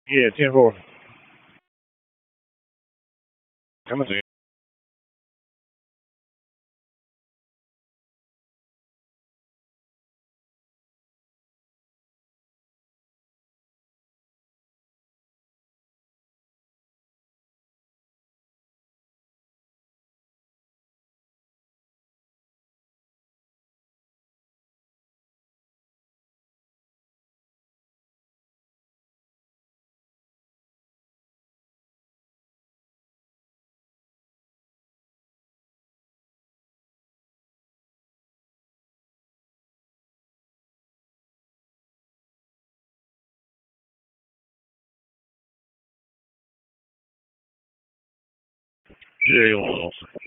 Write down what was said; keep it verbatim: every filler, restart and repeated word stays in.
Yeah, ten four. Coming to you. Yeah, you want